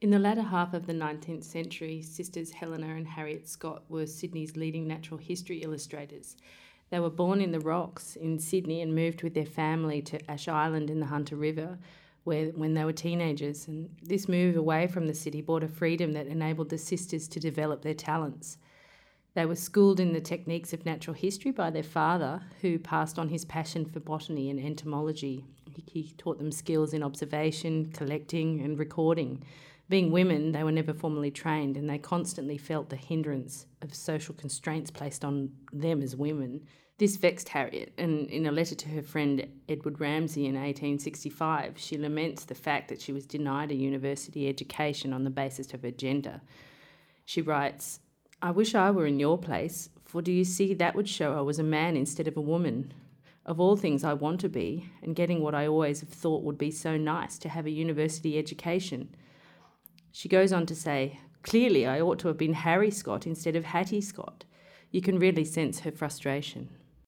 In the latter half of the 19th century, sisters Helena and Harriet Scott were Sydney's leading natural history illustrators. They were born in the Rocks in Sydney and moved with their family to Ash Island in the Hunter River when they were teenagers. And this move away from the city brought a freedom that enabled the sisters to develop their talents. They were schooled in the techniques of natural history by their father, who passed on his passion for botany and entomology. He taught them skills in observation, collecting and recording. Being women, they were never formally trained, and they constantly felt the hindrance of social constraints placed on them as women. This vexed Harriet, and in a letter to her friend Edward Ramsay in 1865, she laments the fact that she was denied a university education on the basis of her gender. She writes, "I wish I were in your place, for do you see that would show I was a man instead of a woman. Of all things I want to be, and getting what I always have thought would be so nice, to have a university education." She goes on to say, "Clearly I ought to have been Harry Scott instead of Hattie Scott." You can really sense her frustration.